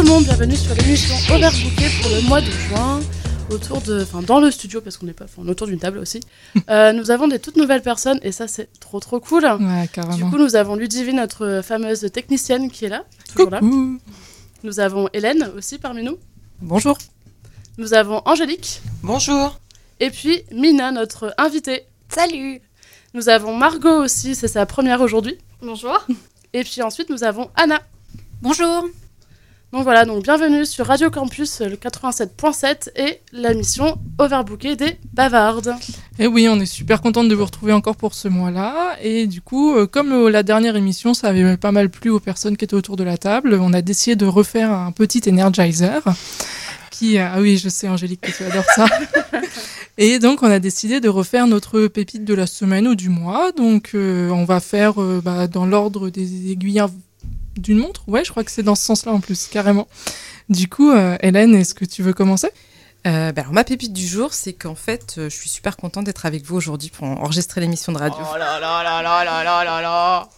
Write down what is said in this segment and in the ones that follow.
monde, bienvenue sur l'émission Overbooké pour le mois de juin. Dans le studio, parce qu'on est pas, autour d'une table aussi. Nous avons des toutes nouvelles personnes et ça c'est trop cool. Ouais, carrément. Du coup, nous avons Ludivine, notre fameuse technicienne qui est là, toujours là. Nous avons Hélène aussi parmi nous. Bonjour. Nous avons Angélique. Bonjour. Et puis Mina, notre invitée. Salut. Nous avons Margot aussi, c'est sa première aujourd'hui. Bonjour. Et puis ensuite nous avons Anna. Bonjour. Donc voilà, bienvenue sur Radio Campus le 87.7 et la mission Overbooké des bavardes. Et oui, on est super contente de vous retrouver encore pour ce mois-là. Et du coup, comme la dernière émission, ça avait pas mal plu aux personnes qui étaient autour de la table, on a décidé de refaire un petit Energizer. Ah oui, je sais Angélique que tu adores ça. Et donc, on a décidé de refaire notre pépite de la semaine ou du mois. Donc, on va faire dans l'ordre des aiguilles d'une montre. Ouais, je crois que c'est dans ce sens-là en plus, carrément. Du coup, Hélène, est-ce que tu veux commencer ? Alors, ma pépite du jour, c'est qu'en fait, je suis super contente d'être avec vous aujourd'hui pour enregistrer l'émission de radio. Oh là là là là là là là là.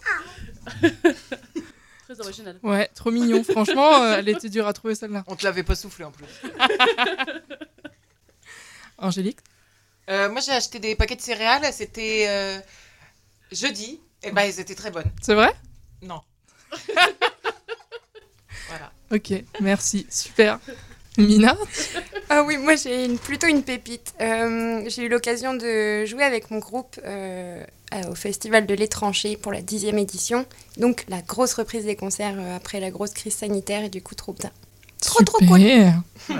Très original. Ouais, trop mignon. Franchement, elle était dure à trouver celle-là. On te l'avait pas soufflé en plus. Angélique ? Moi, j'ai acheté des paquets de céréales. C'était jeudi. Et elles étaient très bonnes. C'est vrai ? Non. Voilà. Ok, merci. Super. Mina ? Ah oui, moi j'ai plutôt une pépite. J'ai eu l'occasion de jouer avec mon groupe au Festival de l'Étranger pour la 10e édition. Donc la grosse reprise des concerts après la grosse crise sanitaire et du coup trop bien. Trop cool. Ouais.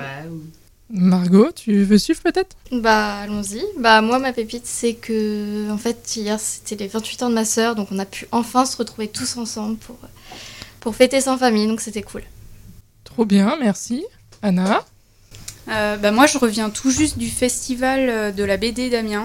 Margot, tu veux suivre peut-être ? Allons-y. Moi, ma pépite, c'est que, en fait, hier, c'était les 28 ans de ma sœur, donc on a pu enfin se retrouver tous ensemble pour fêter sans famille, donc c'était cool. Trop bien, merci. Anna ? Moi, je reviens tout juste du festival de la BD d'Amiens,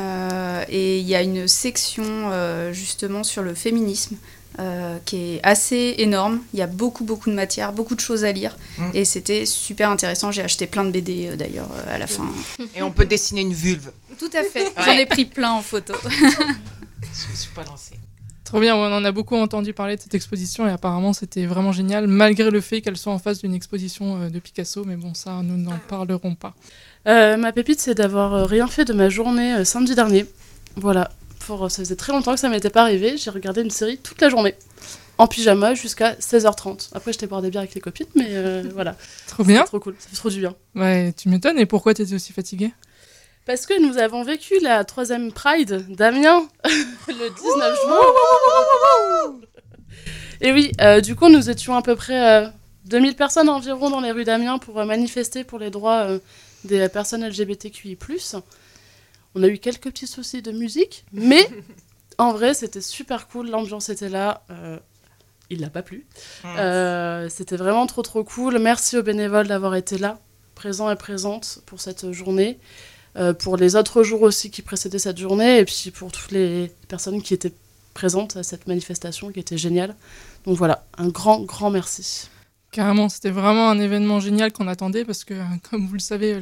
et il y a une section, justement, sur le féminisme, qui est assez énorme. Il y a beaucoup de matière, beaucoup de choses à lire. Et c'était super intéressant. J'ai acheté plein de BD d'ailleurs à la fin. Et on peut dessiner une vulve. Tout à fait. J'en ai pris plein en photo. Je me suis pas lancée. Trop bien, on en a beaucoup entendu parler de cette exposition et apparemment c'était vraiment génial, malgré le fait qu'elle soit en face d'une exposition de Picasso. Mais bon, ça, nous n'en parlerons pas. Ma pépite, c'est d'avoir rien fait de ma journée samedi dernier. Voilà. Ça faisait très longtemps que ça m'était pas arrivé. J'ai regardé une série toute la journée, en pyjama jusqu'à 16h30. Après, j'étais boire des bières avec les copines, mais voilà. Trop bien. Trop cool, ça fait trop du bien. Ouais, tu m'étonnes. Et pourquoi t'étais aussi fatiguée ? Parce que nous avons vécu la 3e Pride d'Amiens le 19 juin. Et oui, du coup, nous étions à peu près 2000 personnes environ dans les rues d'Amiens pour manifester pour les droits des personnes LGBTQI+. On a eu quelques petits soucis de musique, mais en vrai, c'était super cool. L'ambiance était là. Il n'a pas plu. C'était vraiment trop cool. Merci aux bénévoles d'avoir été là, présents et présentes pour cette journée. Pour les autres jours aussi qui précédaient cette journée. Et puis pour toutes les personnes qui étaient présentes à cette manifestation qui était géniale. Donc voilà, un grand merci. Carrément, c'était vraiment un événement génial qu'on attendait parce que, comme vous le savez,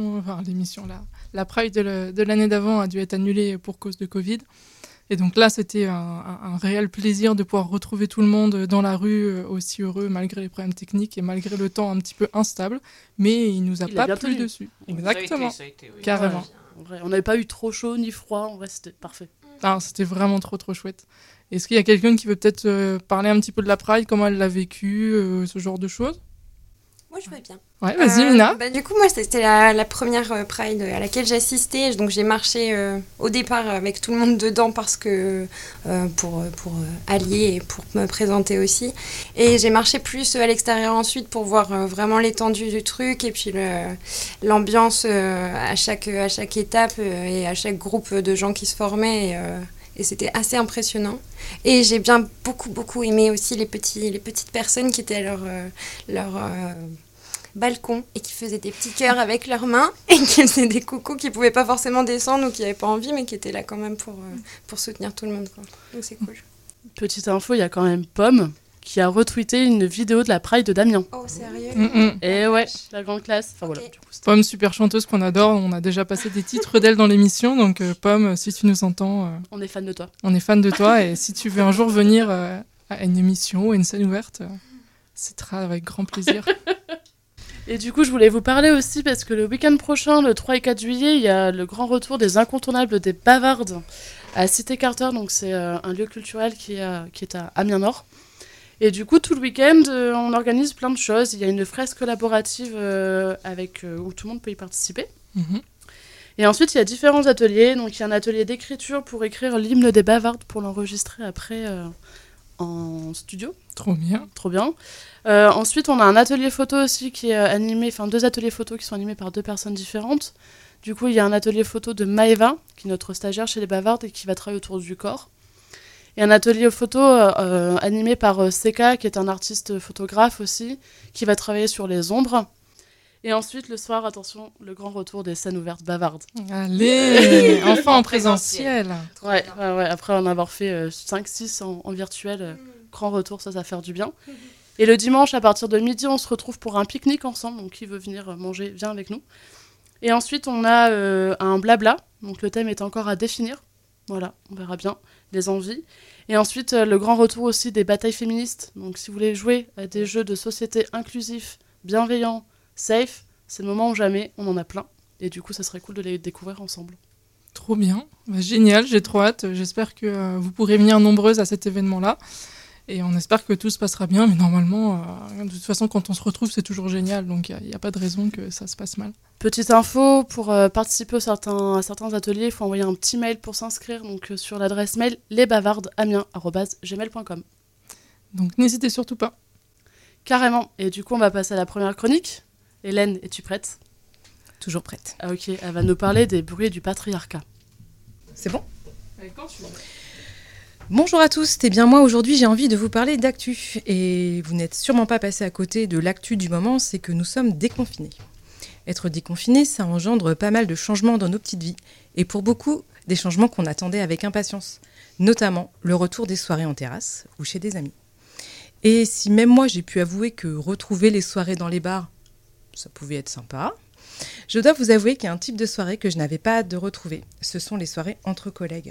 la Pride de l'année d'avant a dû être annulée pour cause de Covid. Et donc là, c'était un réel plaisir de pouvoir retrouver tout le monde dans la rue aussi heureux malgré les problèmes techniques et malgré le temps un petit peu instable. Mais il nous a pas plu dessus. Exactement, Ça a été, oui. carrément. En vrai, on n'avait pas eu trop chaud ni froid, en vrai c'était parfait. Ah, c'était vraiment trop chouette. Est-ce qu'il y a quelqu'un qui veut peut-être parler un petit peu de la Pride, comment elle l'a vécu, ce genre de choses ? Moi je veux bien. Ouais, vas-y Mina. Du coup, moi c'était la première Pride à laquelle j'assistais. Donc j'ai marché au départ avec tout le monde dedans parce que pour allier et pour me présenter aussi. Et j'ai marché plus à l'extérieur ensuite pour voir vraiment l'étendue du truc et puis l'ambiance à chaque étape et à chaque groupe de gens qui se formaient. Et c'était assez impressionnant. Et j'ai bien beaucoup aimé aussi les petites personnes qui étaient à leur balcon et qui faisaient des petits cœurs avec leurs mains et qui faisaient des coucous qui pouvaient pas forcément descendre ou qui n'avaient pas envie mais qui étaient là quand même pour soutenir tout le monde, quoi. Donc c'est cool. Petite info, il y a quand même Pomme qui a retweeté une vidéo de la Pride de Damien. Oh, sérieux ? Et ouais, la grande classe. Enfin voilà, du coup, Pomme, super chanteuse qu'on adore. On a déjà passé des titres d'elle dans l'émission. Donc Pomme, si tu nous entends... on est fan de toi. On est fan de toi. Et si tu veux un jour venir à une émission ou à une scène ouverte, Ce sera avec grand plaisir. Et du coup, je voulais vous parler aussi parce que le week-end prochain, le 3 et 4 juillet, il y a le grand retour des incontournables des Bavardes à Cité Carter. Donc, c'est un lieu culturel qui est à Amiens-Nord. Et du coup, tout le week-end, on organise plein de choses. Il y a une fresque collaborative où tout le monde peut y participer. Mhm. Et ensuite, il y a différents ateliers. Donc, il y a un atelier d'écriture pour écrire l'hymne des Bavardes pour l'enregistrer après en studio. Trop bien. Trop bien. Ensuite, on a un atelier photo aussi qui est animé, enfin 2 ateliers photo qui sont animés par 2 personnes différentes. Du coup, il y a un atelier photo de Maëva, qui est notre stagiaire chez les Bavardes et qui va travailler autour du corps. Et un atelier photo animé par Seka, qui est un artiste photographe aussi, qui va travailler sur les ombres. Et ensuite, le soir, attention, le grand retour des scènes ouvertes bavardes. Allez, enfin en présentiel. Ouais, après en avoir fait 5-6 en virtuel, grand retour, ça va faire du bien. Et le dimanche, à partir de midi, on se retrouve pour un pique-nique ensemble. Donc, qui veut venir manger, viens avec nous. Et ensuite, on a un blabla. Donc, le thème est encore à définir. Voilà, on verra bien les envies. Et ensuite, le grand retour aussi des batailles féministes. Donc, si vous voulez jouer à des jeux de société inclusifs, bienveillants, safe, c'est le moment ou jamais, on en a plein. Et du coup, ça serait cool de les découvrir ensemble. Trop bien. Bah, génial, j'ai trop hâte. J'espère que vous pourrez venir nombreuses à cet événement-là. Et on espère que tout se passera bien, mais normalement, de toute façon, quand on se retrouve, c'est toujours génial, donc il n'y a pas de raison que ça se passe mal. Petite info, pour participer à certains ateliers, il faut envoyer un petit mail pour s'inscrire, donc sur l'adresse mail lesbavardsamiens@gmail.com. Donc n'hésitez surtout pas. Carrément. Et du coup, on va passer à la première chronique. Hélène, es-tu prête ? Toujours prête. Ah ok, elle va nous parler des bruits du patriarcat. C'est bon ? Quand tu veux. Bonjour à tous, et bien moi aujourd'hui j'ai envie de vous parler d'actu. Et vous n'êtes sûrement pas passé à côté de l'actu du moment, c'est que nous sommes déconfinés. Être déconfiné, ça engendre pas mal de changements dans nos petites vies. Et pour beaucoup, des changements qu'on attendait avec impatience. Notamment le retour des soirées en terrasse ou chez des amis. Et si même moi j'ai pu avouer que retrouver les soirées dans les bars, ça pouvait être sympa, je dois vous avouer qu'il y a un type de soirée que je n'avais pas hâte de retrouver. Ce sont les soirées entre collègues.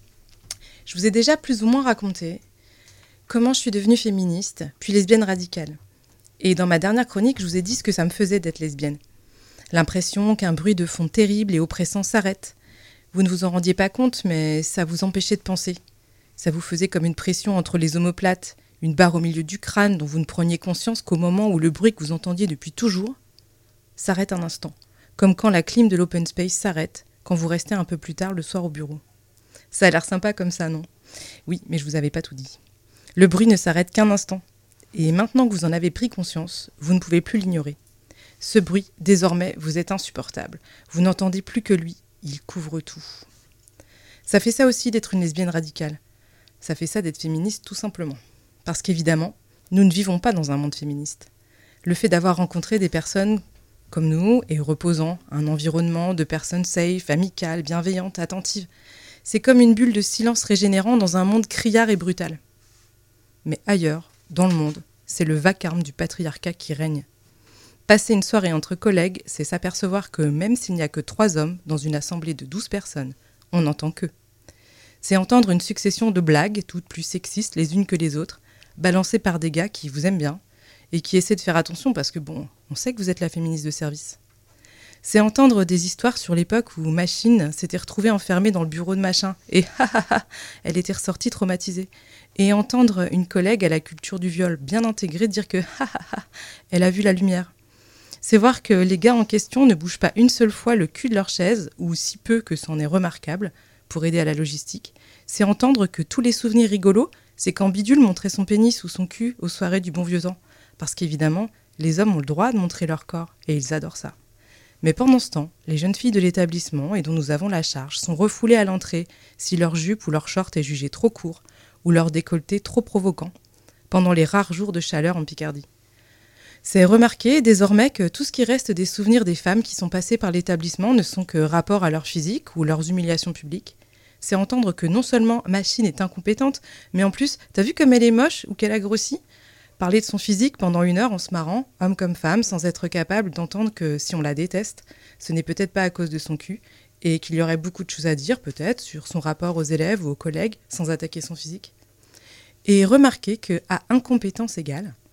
Je vous ai déjà plus ou moins raconté comment je suis devenue féministe, puis lesbienne radicale. Et dans ma dernière chronique, je vous ai dit ce que ça me faisait d'être lesbienne. L'impression qu'un bruit de fond terrible et oppressant s'arrête. Vous ne vous en rendiez pas compte, mais ça vous empêchait de penser. Ça vous faisait comme une pression entre les omoplates, une barre au milieu du crâne dont vous ne preniez conscience qu'au moment où le bruit que vous entendiez depuis toujours s'arrête un instant. Comme quand la clim de l'open space s'arrête quand vous restez un peu plus tard le soir au bureau. Ça a l'air sympa comme ça, non ? Oui, mais je vous avais pas tout dit. Le bruit ne s'arrête qu'un instant. Et maintenant que vous en avez pris conscience, vous ne pouvez plus l'ignorer. Ce bruit, désormais, vous est insupportable. Vous n'entendez plus que lui. Il couvre tout. Ça fait ça aussi d'être une lesbienne radicale. Ça fait ça d'être féministe tout simplement. Parce qu'évidemment, nous ne vivons pas dans un monde féministe. Le fait d'avoir rencontré des personnes comme nous et reposant un environnement de personnes safe, amicales, bienveillantes, attentives, c'est comme une bulle de silence régénérant dans un monde criard et brutal. Mais ailleurs, dans le monde, c'est le vacarme du patriarcat qui règne. Passer une soirée entre collègues, c'est s'apercevoir que même s'il n'y a que 3 hommes dans une assemblée de 12 personnes, on n'entend qu'eux. C'est entendre une succession de blagues, toutes plus sexistes les unes que les autres, balancées par des gars qui vous aiment bien et qui essaient de faire attention parce que bon, on sait que vous êtes la féministe de service. C'est entendre des histoires sur l'époque où Machine s'était retrouvée enfermée dans le bureau de Machin et elle était ressortie traumatisée. Et entendre une collègue à la culture du viol bien intégrée dire que elle a vu la lumière. C'est voir que les gars en question ne bougent pas une seule fois le cul de leur chaise, ou si peu que c'en est remarquable, pour aider à la logistique. C'est entendre que tous les souvenirs rigolos, c'est quand Bidule montrait son pénis ou son cul aux soirées du bon vieux temps. Parce qu'évidemment, les hommes ont le droit de montrer leur corps, et ils adorent ça. Mais pendant ce temps, les jeunes filles de l'établissement, et dont nous avons la charge, sont refoulées à l'entrée si leur jupe ou leur short est jugé trop court, ou leur décolleté trop provoquant, pendant les rares jours de chaleur en Picardie. C'est remarqué désormais que tout ce qui reste des souvenirs des femmes qui sont passées par l'établissement ne sont que rapport à leur physique ou leurs humiliations publiques. C'est entendre que non seulement Machine est incompétente, mais en plus, t'as vu comme elle est moche ou qu'elle a grossi ? Parler de son physique pendant 1 heure en se marrant, homme comme femme, sans être capable d'entendre que si on la déteste, ce n'est peut-être pas à cause de son cul, et qu'il y aurait beaucoup de choses à dire, peut-être, sur son rapport aux élèves ou aux collègues, sans attaquer son physique. Et remarquer qu'à incompétence égale,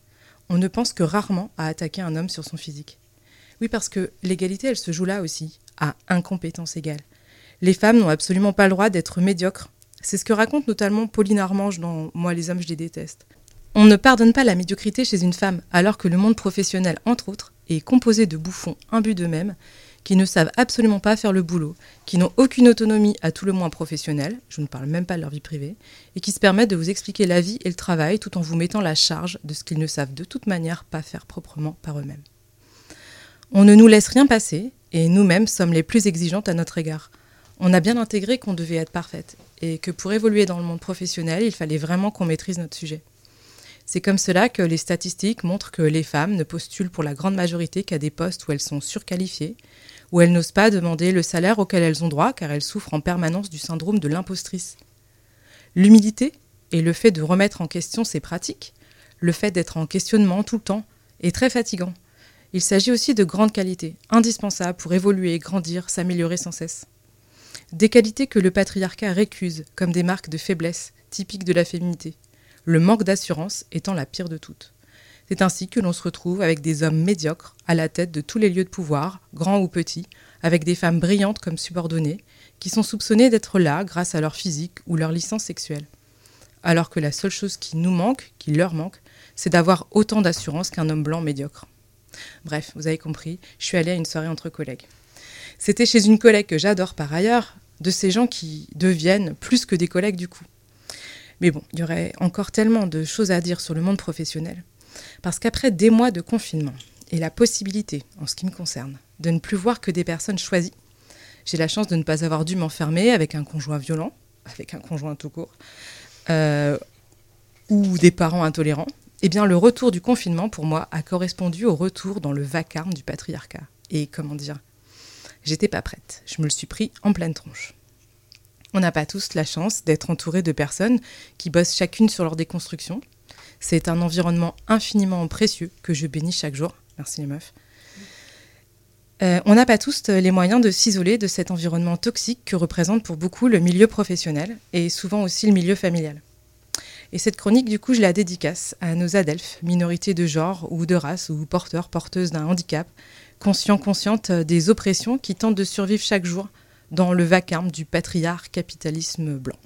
on ne pense que rarement à attaquer un homme sur son physique. Oui, parce que l'égalité, elle se joue là aussi, à incompétence égale. Les femmes n'ont absolument pas le droit d'être médiocres. C'est ce que raconte notamment Pauline Armange dans « Moi, les hommes, je les déteste ». On ne pardonne pas la médiocrité chez une femme, alors que le monde professionnel, entre autres, est composé de bouffons imbus d'eux-mêmes, qui ne savent absolument pas faire le boulot, qui n'ont aucune autonomie à tout le moins professionnelle, je ne parle même pas de leur vie privée, et qui se permettent de vous expliquer la vie et le travail tout en vous mettant la charge de ce qu'ils ne savent de toute manière pas faire proprement par eux-mêmes. On ne nous laisse rien passer, et nous-mêmes sommes les plus exigeantes à notre égard. On a bien intégré qu'on devait être parfaite, et que pour évoluer dans le monde professionnel, il fallait vraiment qu'on maîtrise notre sujet. C'est comme cela que les statistiques montrent que les femmes ne postulent pour la grande majorité qu'à des postes où elles sont surqualifiées, où elles n'osent pas demander le salaire auquel elles ont droit car elles souffrent en permanence du syndrome de l'impostrice. L'humilité et le fait de remettre en question ses pratiques, le fait d'être en questionnement tout le temps, est très fatigant. Il s'agit aussi de grandes qualités, indispensables pour évoluer, grandir, s'améliorer sans cesse. Des qualités que le patriarcat récuse comme des marques de faiblesse typiques de la féminité, le manque d'assurance étant la pire de toutes. C'est ainsi que l'on se retrouve avec des hommes médiocres à la tête de tous les lieux de pouvoir, grands ou petits, avec des femmes brillantes comme subordonnées, qui sont soupçonnées d'être là grâce à leur physique ou leur licence sexuelle. Alors que la seule chose qui nous manque, qui leur manque, c'est d'avoir autant d'assurance qu'un homme blanc médiocre. Bref, vous avez compris, je suis allée à une soirée entre collègues. C'était chez une collègue que j'adore par ailleurs, de ces gens qui deviennent plus que des collègues du coup. Mais bon, il y aurait encore tellement de choses à dire sur le monde professionnel. Parce qu'après des mois de confinement et la possibilité, en ce qui me concerne, de ne plus voir que des personnes choisies, j'ai la chance de ne pas avoir dû m'enfermer avec un conjoint violent, avec un conjoint tout court, ou des parents intolérants. Eh bien, le retour du confinement, pour moi, a correspondu au retour dans le vacarme du patriarcat. Et comment dire, j'étais pas prête. Je me le suis pris en pleine tronche. On n'a pas tous la chance d'être entouré de personnes qui bossent chacune sur leur déconstruction. C'est un environnement infiniment précieux que je bénis chaque jour. Merci les meufs. On n'a pas tous les moyens de s'isoler de cet environnement toxique que représente pour beaucoup le milieu professionnel et souvent aussi le milieu familial. Et cette chronique, du coup, je la dédicace à nos adelphes, minorités de genre ou de race ou porteurs, porteuses d'un handicap, conscients, conscientes des oppressions qui tentent de survivre chaque jour dans le vacarme du capitalisme blanc.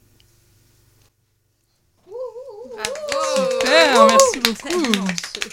Super, merci beaucoup.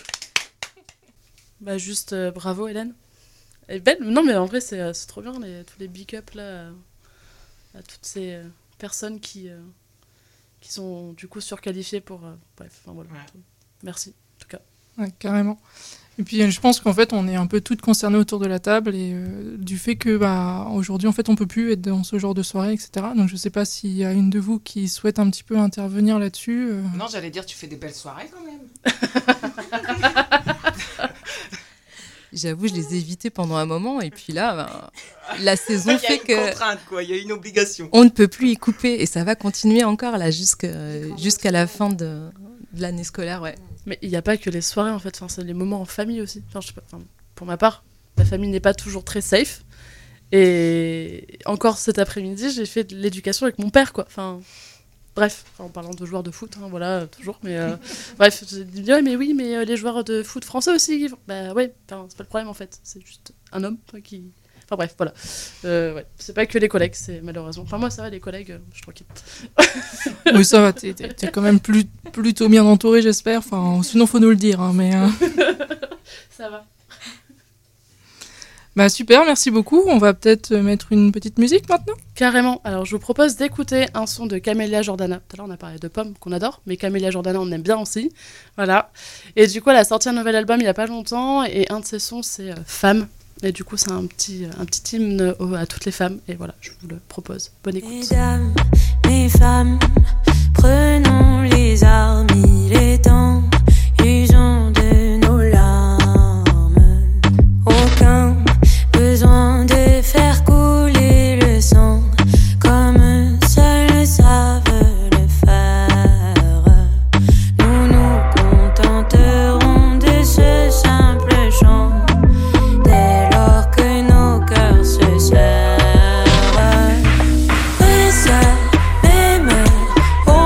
Bah juste bravo Hélène. Elle est belle. Non mais en vrai c'est trop bien tous les big up là à toutes ces personnes qui sont du coup surqualifiées pour bref. Enfin, voilà. Ouais. Merci en tout cas. Ouais, carrément. Et puis je pense qu'en fait on est un peu toutes concernées autour de la table et du fait que aujourd'hui en fait on peut plus être dans ce genre de soirée, etc. Donc je sais pas s'il y a une de vous qui souhaite un petit peu intervenir là-dessus. Non, j'allais dire tu fais des belles soirées quand même. J'avoue, je les ai évitées pendant un moment et puis là, la saison fait que... Il y a une contrainte quoi, il y a une obligation. On ne peut plus y couper et ça va continuer encore là jusqu'à la fin de l'année scolaire, ouais. Mais il n'y a pas que les soirées en fait, enfin, c'est les moments en famille aussi. Enfin, je sais pas, pour ma part, la famille n'est pas toujours très safe. Et encore cet après-midi, j'ai fait de l'éducation avec mon père, quoi. Enfin, bref, en parlant de joueurs de foot, hein, voilà, toujours. Mais bref, j'ai dit ouais, mais oui, mais les joueurs de foot français aussi. Bah ouais, c'est pas le problème en fait. C'est juste un homme qui. Enfin bref, voilà. Ouais. C'est pas que les collègues, c'est malheureusement. Enfin moi ça va, les collègues, je suis tranquille. Oui, ça va, t'es quand même plutôt bien entouré, j'espère. Enfin, sinon faut nous le dire, hein, mais... Ça va. Bah super, merci beaucoup. On va peut-être mettre une petite musique maintenant. Carrément. Alors je vous propose d'écouter un son de Camélia Jordana. Tout à l'heure on a parlé de Pomme qu'on adore, mais Camélia Jordana on aime bien aussi. Voilà. Et du coup elle a sorti un nouvel album il y a pas longtemps et un de ses sons c'est Femme. Et du coup c'est un petit hymne à toutes les femmes. Et voilà, je vous le propose. Bonne écoute. Mesdames, les femmes, prenons les armes, il est temps, usons de nos larmes. Aucun besoin de faire couler le sang comme seuls savent le faire. Nous nous contenterons de ce simple chant dès lors que nos cœurs se serrent. Mes sœurs, mes mères,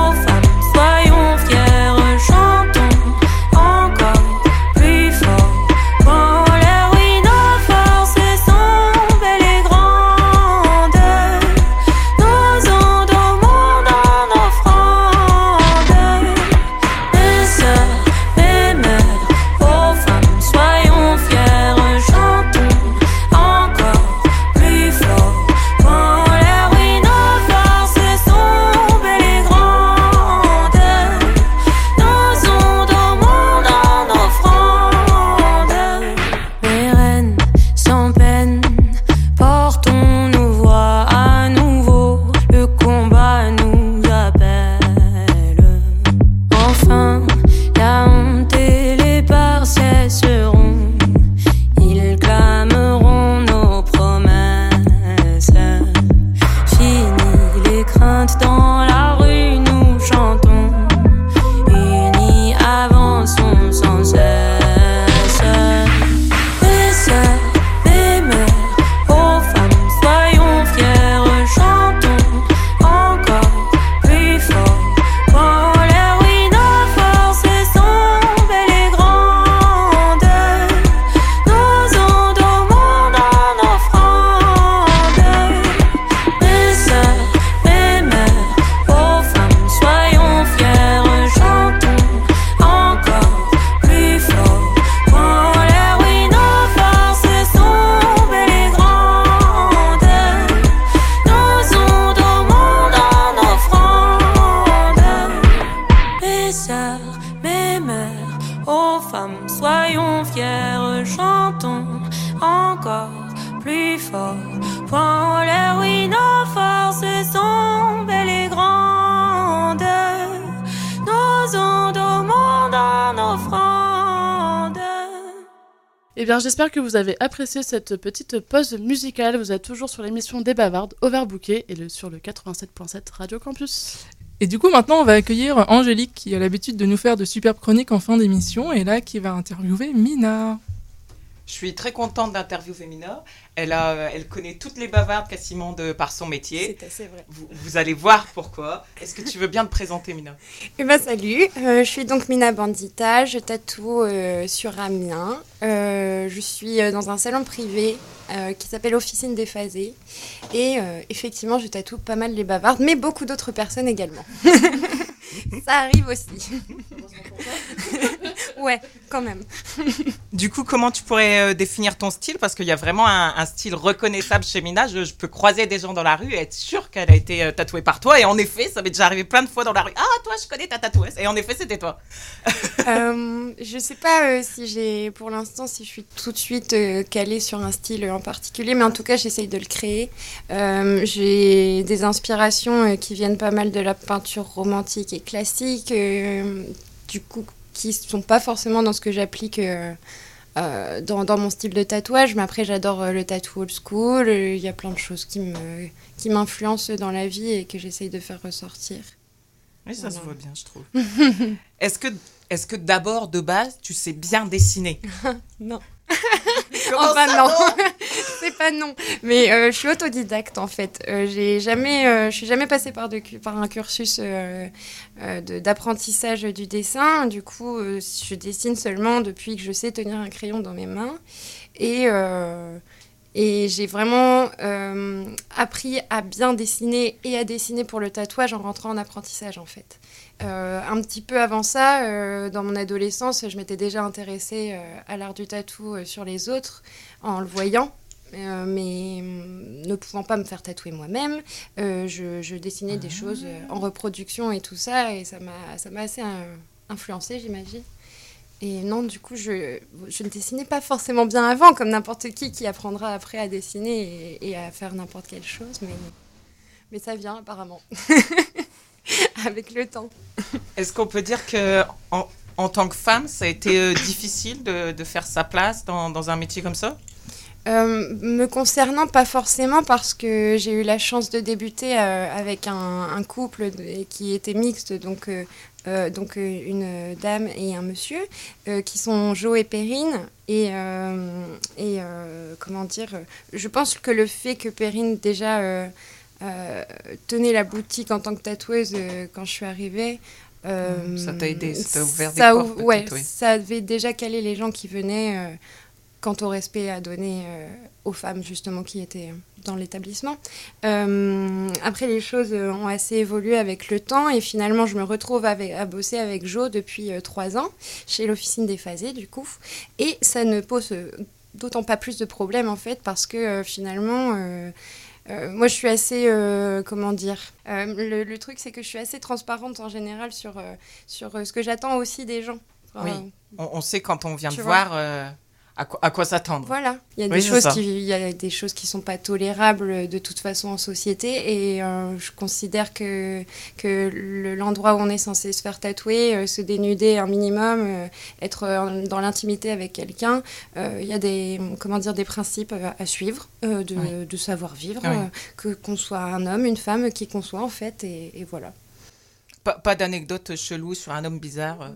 femmes, soyons fiers, chantons encore plus fort. Point en l'air, oui, nos forces sont belles et grandes. Nos ondes au monde en offrande. Eh bien, j'espère que vous avez apprécié cette petite pause musicale. Vous êtes toujours sur l'émission des Bavardes, Overbooké, et sur le 87.7 Radio Campus. Et du coup, maintenant, on va accueillir Angélique qui a l'habitude de nous faire de superbes chroniques en fin d'émission et là, qui va interviewer Mina. Je suis très contente d'interviewer Mina. Elle connaît toutes les bavardes quasiment par son métier. C'est assez vrai. Vous allez voir pourquoi. Est-ce que tu veux bien te présenter, Mina? Eh ben, salut, je suis donc Mina Bandita, je tatoue sur Amiens. Je suis dans un salon privé qui s'appelle Officine Déphasée. Et effectivement, je tatoue pas mal les bavardes, mais beaucoup d'autres personnes également. Ça arrive aussi. Ouais, quand même. Du coup, comment tu pourrais définir ton style? Parce qu'il y a vraiment un style reconnaissable chez Mina. Je peux croiser des gens dans la rue et être sûre qu'elle a été tatouée par toi. Et en effet, ça m'est déjà arrivé plein de fois dans la rue. Ah, toi, je connais ta tatoueuse. Et en effet, c'était toi. Je sais pas pour l'instant, si je suis tout de suite calée sur un style en particulier, mais en tout cas, j'essaye de le créer. J'ai des inspirations qui viennent pas mal de la peinture romantique et classique, du coup, qui sont pas forcément dans ce que j'applique dans mon style de tatouage, mais après, j'adore le tattoo old school. Il y a plein de choses qui m'influencent dans la vie et que j'essaye de faire ressortir. Oui, ça se voit bien, je trouve. Est-ce que d'abord, de base, tu sais bien dessiner? Non. Enfin, non. C'est pas non. Mais je suis autodidacte, en fait. Je suis jamais passée par un cursus d'apprentissage du dessin. Du coup, je dessine seulement depuis que je sais tenir un crayon dans mes mains. Et j'ai vraiment appris à bien dessiner et à dessiner pour le tatouage en rentrant en apprentissage, en fait. Un petit peu avant ça, dans mon adolescence, je m'étais déjà intéressée à l'art du tatou sur les autres, en le voyant. Mais ne pouvant pas me faire tatouer moi-même, je dessinais des choses en reproduction et tout ça, et ça m'a assez influencée, j'imagine. Et non, du coup, je ne dessinais pas forcément bien avant, comme n'importe qui apprendra après à dessiner et à faire n'importe quelle chose, mais ça vient apparemment, avec le temps. Est-ce qu'on peut dire que en tant que femme, ça a été difficile de faire sa place dans un métier comme ça? Me concernant, pas forcément, parce que j'ai eu la chance de débuter avec un couple qui était mixte, donc une dame et un monsieur, qui sont Jo et Perrine. Et comment dire, je pense que le fait que Perrine déjà tenait la boutique en tant que tatoueuse quand je suis arrivée, ça t'a aidé, ça t'a ouvert des portes. Ouais, ça avait déjà calé les gens qui venaient quant au respect à donner aux femmes justement qui étaient dans l'établissement. Après, les choses ont assez évolué avec le temps et finalement, je me retrouve à bosser avec Jo depuis 3 ans chez l'Officine Déphasée du coup. Et ça ne pose d'autant pas plus de problèmes en fait parce que finalement... moi, je suis assez, comment dire, le truc, c'est que je suis assez transparente en général sur ce que j'attends aussi des gens. Oui, on sait quand on vient te voir à quoi s'attendre. Voilà, il y a des choses qui sont pas tolérables de toute façon en société et je considère que l'endroit où on est censé se faire tatouer, se dénuder un minimum, être dans l'intimité avec quelqu'un, il y a des principes à suivre, de savoir vivre, qu'on soit un homme, une femme, qui qu'on soit en fait, et voilà. Pas d'anecdote chelou sur un homme bizarre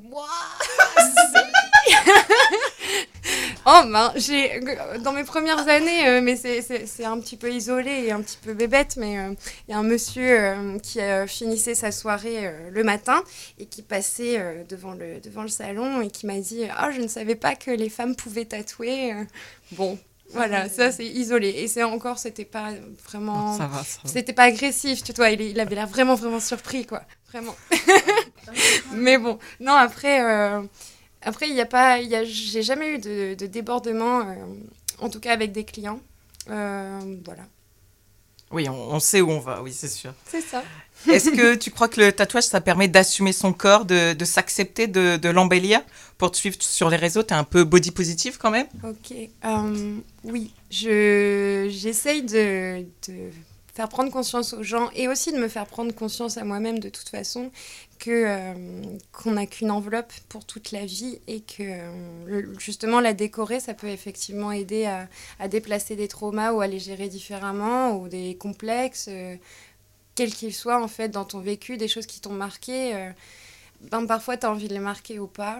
Oh ben, dans mes premières années, mais c'est un petit peu isolé et un petit peu bébête, mais il y a un monsieur qui finissait sa soirée le matin et qui passait devant le salon et qui m'a dit « Ah, je ne savais pas que les femmes pouvaient tatouer. » Bon, voilà, ça c'est isolé. Et c'était pas vraiment... Ça va. C'était pas agressif, tu vois, il avait l'air vraiment, vraiment surpris, quoi. Vraiment. Mais bon, non, après... Après, j'ai jamais eu de débordement, en tout cas avec des clients. Voilà. Oui, on sait où on va, oui, c'est sûr. C'est ça. Est-ce que tu crois que le tatouage, ça permet d'assumer son corps, de s'accepter, de l'embellir? Pour te suivre sur les réseaux, t'es un peu body positive quand même? Ok. Oui, j'essaye de faire prendre conscience aux gens et aussi de me faire prendre conscience à moi-même de toute façon qu'on n'a qu'une enveloppe pour toute la vie et que justement la décorer, ça peut effectivement aider à déplacer des traumas ou à les gérer différemment ou des complexes, quels qu'ils soient en fait dans ton vécu, des choses qui t'ont marqué. Parfois, tu as envie de les marquer ou pas.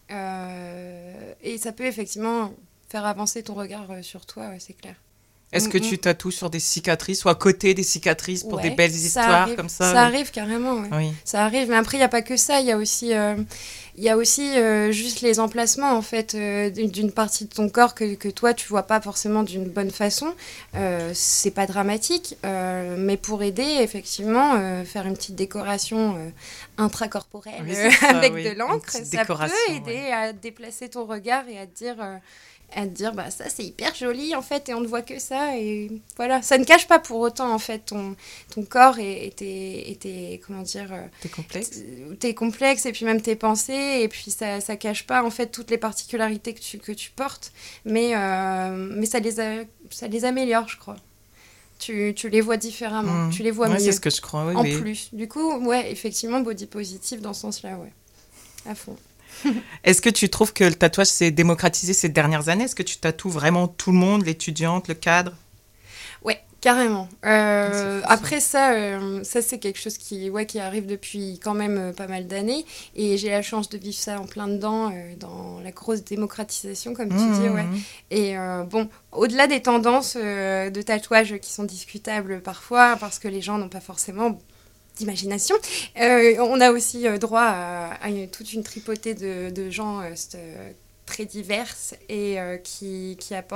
Et ça peut effectivement faire avancer ton regard sur toi, ouais, c'est clair. Est-ce que tu tatoues sur des cicatrices ou à côté des cicatrices pour des belles histoires comme ça? Ça arrive carrément, ouais. Oui. Ça arrive, mais après, il n'y a pas que ça. Il y a aussi juste les emplacements, en fait, d'une partie de ton corps que toi, tu vois pas forcément d'une bonne façon. C'est pas dramatique, mais pour aider, effectivement, faire une petite décoration intracorporelle avec de l'encre, ça peut aider à déplacer ton regard et à te dire bah ça c'est hyper joli en fait et on ne voit que ça et voilà, ça ne cache pas pour autant en fait ton corps et tes comment dire tes complexes et puis même tes pensées et puis ça cache pas en fait toutes les particularités que tu portes mais ça les améliore, je crois. Tu les vois différemment, tu les vois mieux. C'est ce que je crois, oui. En plus, du coup, ouais, effectivement, body positive dans ce sens-là, ouais, à fond. Est-ce que tu trouves que le tatouage s'est démocratisé ces dernières années? Est-ce que tu tatoues vraiment tout le monde, l'étudiante, le cadre? Ouais, carrément. Après ça c'est quelque chose qui arrive depuis quand même pas mal d'années. Et j'ai la chance de vivre ça en plein dedans, dans la grosse démocratisation, comme tu dis. Ouais. Et au-delà des tendances de tatouage qui sont discutables parfois, parce que les gens n'ont pas forcément d'imagination. On a aussi droit à toute une tripotée de gens très diverses et qui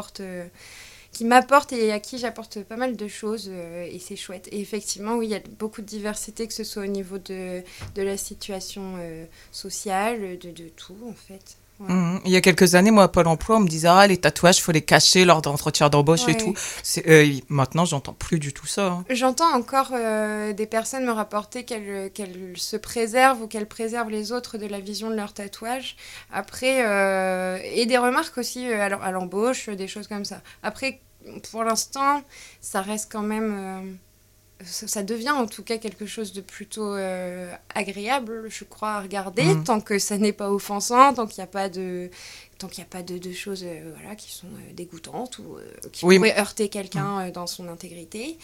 m'apportent et à qui j'apporte pas mal de choses et c'est chouette. Et effectivement, oui, il y a beaucoup de diversité, que ce soit au niveau de la situation sociale, de tout en fait. Ouais. Il y a quelques années, moi, à Pôle emploi, on me disait les tatouages, il faut les cacher lors d'entretiens d'embauche et tout. Maintenant, j'entends plus du tout ça. J'entends encore des personnes me rapporter qu'elles se préservent ou qu'elles préservent les autres de la vision de leur tatouage. Après, et des remarques aussi à l'embauche, des choses comme ça. Après, pour l'instant, ça reste quand même... ça devient en tout cas quelque chose de plutôt agréable, je crois, à regarder, tant que ça n'est pas offensant, tant qu'il n'y a pas de choses qui sont dégoûtantes ou qui pourraient heurter quelqu'un dans son intégrité.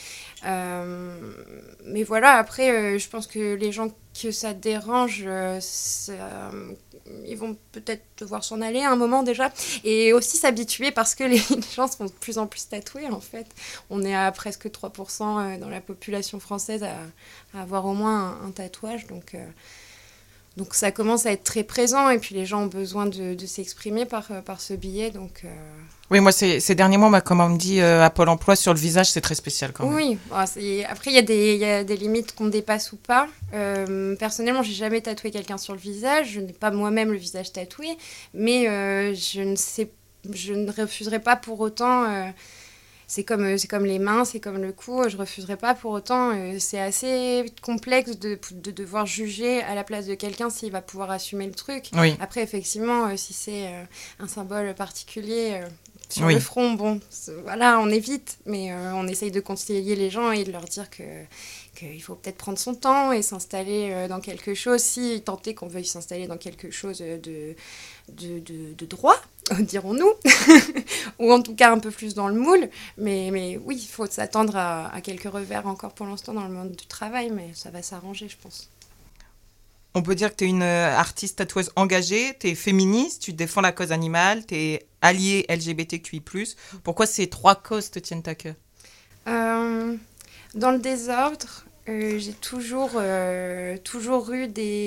Mais voilà, après, je pense que les gens que ça dérange, ils vont peut-être devoir s'en aller à un moment déjà. Et aussi s'habituer parce que les gens sont de plus en plus tatoués, en fait. On est à presque 3% dans la population française à avoir au moins un tatouage, donc ça commence à être très présent et puis les gens ont besoin de s'exprimer par ce biais. Donc, Oui, moi, ces derniers mois, comme on me dit à Pôle emploi, sur le visage, c'est très spécial quand même. Oui, après, il y a des limites qu'on dépasse ou pas. Personnellement, j'ai jamais tatoué quelqu'un sur le visage. Je n'ai pas moi-même le visage tatoué, mais je ne refuserai pas pour autant... C'est comme les mains, c'est comme le cou, je refuserai pas pour autant. C'est assez complexe de devoir juger à la place de quelqu'un s'il va pouvoir assumer le truc. Oui. Après, effectivement, si c'est un symbole particulier sur le front, voilà, on évite, mais on essaye de conseiller les gens et de leur dire qu'il faut peut-être prendre son temps et s'installer dans quelque chose, si tant est qu'on veuille s'installer dans quelque chose de droit, dirons-nous, ou en tout cas un peu plus dans le moule, mais oui, il faut s'attendre à quelques revers encore pour l'instant dans le monde du travail, mais ça va s'arranger, je pense. On peut dire que tu es une artiste tatoueuse engagée, tu es féministe, tu défends la cause animale, tu es alliée LGBTQI+. Pourquoi ces 3 causes te tiennent à cœur? Dans le désordre, j'ai toujours eu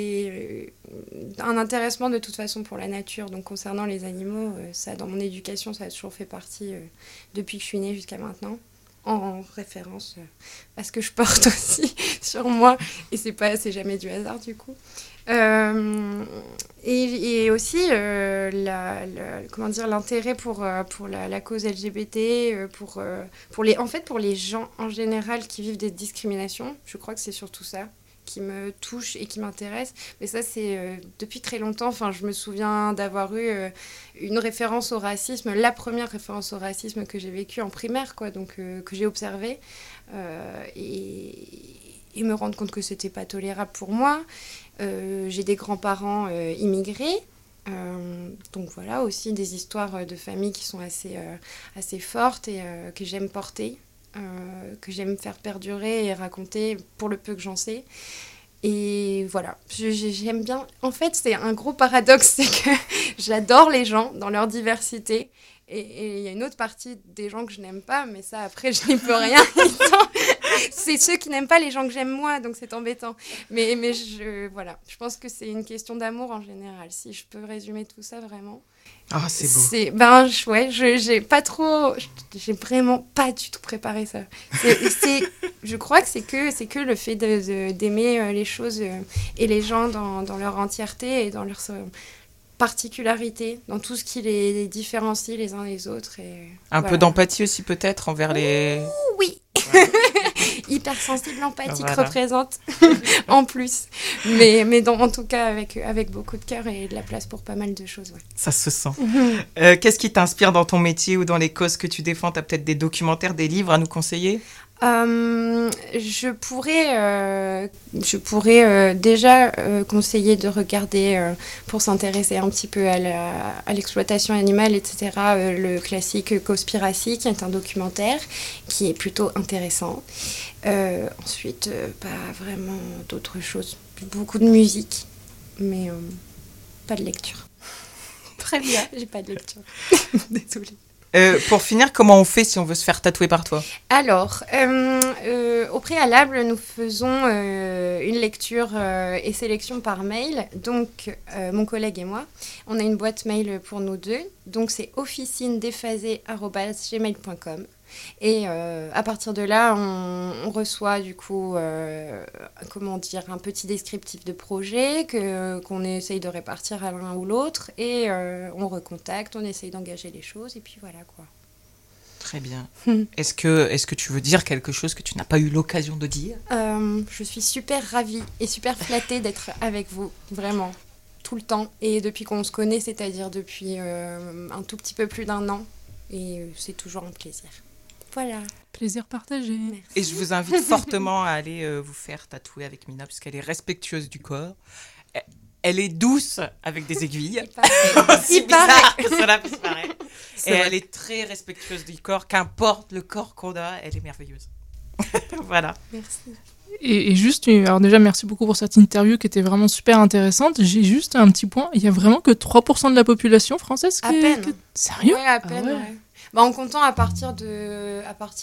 un intéressement de toute façon pour la nature. Donc concernant les animaux, ça, dans mon éducation, ça a toujours fait partie depuis que je suis née jusqu'à maintenant. en référence à ce que je porte aussi sur moi. Et c'est jamais du hasard du coup. Et aussi comment dire, l'intérêt pour la cause LGBT, pour les gens en général qui vivent des discriminations. Je crois que c'est surtout ça qui me touche et qui m'intéresse. Mais ça, c'est depuis très longtemps. Enfin, je me souviens d'avoir eu une référence au racisme, la première référence au racisme que j'ai vécue en primaire, quoi, donc que j'ai observée. Et me rendre compte que c'était pas tolérable pour moi. J'ai des grands-parents immigrés. Donc voilà, aussi des histoires de famille qui sont assez fortes et que j'aime porter. Que j'aime faire perdurer et raconter pour le peu que j'en sais. Et voilà, j'aime bien. En fait, c'est un gros paradoxe, c'est que j'adore les gens dans leur diversité. Et il y a une autre partie des gens que je n'aime pas, mais ça, après, je n'y peux rien. C'est ceux qui n'aiment pas les gens que j'aime moi, donc c'est embêtant. Mais voilà, je pense que c'est une question d'amour en général, si je peux résumer tout ça vraiment. Ah, c'est beau. J'ai vraiment pas du tout préparé ça. Je crois que c'est que le fait d'aimer les choses et les gens dans leur entièreté et dans leur particularité, dans tout ce qui les différencie les uns les autres. Et un peu d'empathie aussi peut-être envers les... Oui. Ouais. Hypersensible, empathique Voilà. représente en plus. Mais en tout cas avec beaucoup de cœur et de la place pour pas mal de choses. Ouais. Ça se sent. Qu'est-ce qui t'inspire dans ton métier ou dans les causes que tu défends? Tu as peut-être des documentaires, des livres à nous conseiller? Je pourrais déjà conseiller de regarder, pour s'intéresser un petit peu à l'exploitation animale, etc., le classique Cowspiracy, qui est un documentaire qui est plutôt intéressant. Ensuite, pas vraiment d'autres choses. Beaucoup de musique, mais pas de lecture. Très bien. J'ai pas de lecture. Désolée. Pour finir, comment on fait si on veut se faire tatouer par toi? Alors, au préalable, nous faisons une lecture et sélection par mail. Donc, mon collègue et moi, on a une boîte mail pour nous deux. Donc, c'est officinedéphasé@gmail.com. Et à partir de là, on reçoit du coup, un petit descriptif de projet qu'on essaye de répartir à l'un ou l'autre. Et on recontacte, on essaye d'engager les choses. Et puis voilà quoi. Très bien. Est-ce que tu veux dire quelque chose que tu n'as pas eu l'occasion de dire? Je suis super ravie et super flattée d'être avec vous, vraiment, tout le temps. Et depuis qu'on se connaît, c'est-à-dire depuis un tout petit peu plus d'1 an. Et c'est toujours un plaisir. Voilà. Plaisir partagé. Merci. Et je vous invite fortement à aller vous faire tatouer avec Mina, puisqu'elle est respectueuse du corps. Elle est douce avec des aiguilles. C'est bizarre que cela puisse paraître. Et elle est très respectueuse du corps. Qu'importe le corps qu'on a, elle est merveilleuse. Voilà. Merci. Et juste, alors déjà, merci beaucoup pour cette interview qui était vraiment super intéressante. J'ai juste un petit point. Il y a vraiment que 3% de la population française qui À peine. Sérieux? Ouais, à peine, ouais. ouais. Bah, en comptant à partir de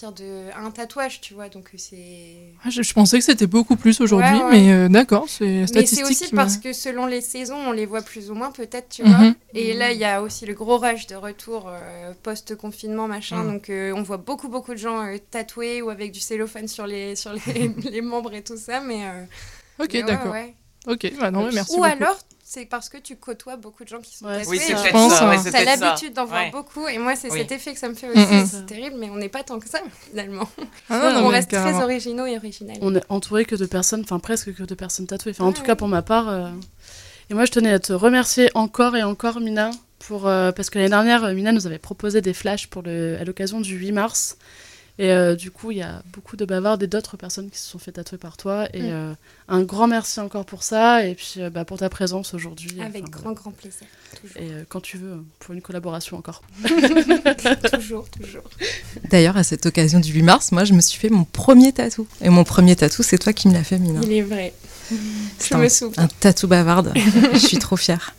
un tatouage, tu vois, donc c'est... Ah, je pensais que c'était beaucoup plus aujourd'hui, Ouais, ouais. mais d'accord, c'est la Mais statistique. c'est aussi qui m'a- parce que selon les saisons, on les voit plus ou moins peut-être, tu vois. Et là, il y a aussi le gros rush de retour post-confinement, machin. Donc, on voit beaucoup de gens tatoués ou avec du cellophane sur les membres et tout ça. Mais, Ok, mais ouais, d'accord. ouais. Ok, bah non, mais merci Ou beaucoup. alors, c'est parce que tu côtoies beaucoup de gens qui sont Ouais, tatoués. Oui, c'est je peut-être pense, ça. Ouais, hein. c'est T'as peut-être ça. l'habitude d'en voir Ouais. beaucoup. Et moi, c'est Oui. cet effet que ça me fait aussi. C'est terrible, mais on n'est pas tant que ça, finalement. Ah non, non, On mais reste carrément. très originaux et originels. On est entouré que de personnes, enfin presque que de personnes tatouées. Enfin, en Ouais. tout cas pour ma part. Et moi, je tenais à te remercier encore et encore, Mina, parce que l'année dernière, Mina nous avait proposé des flashs à l'occasion du 8 mars. Et du coup, il y a beaucoup de bavardes et d'autres personnes qui se sont fait tatouer par toi. Et un grand merci encore pour ça. Et puis pour ta présence aujourd'hui. Avec Enfin, grand plaisir. Toujours. Et quand tu veux, pour une collaboration encore. toujours. D'ailleurs, à cette occasion du 8 mars, moi, je me suis fait mon premier tatou. Et mon premier tatou, c'est toi qui me l'as fait, Mina. Il est vrai. C'est Je me souviens. un tatou bavarde. Je suis trop fière.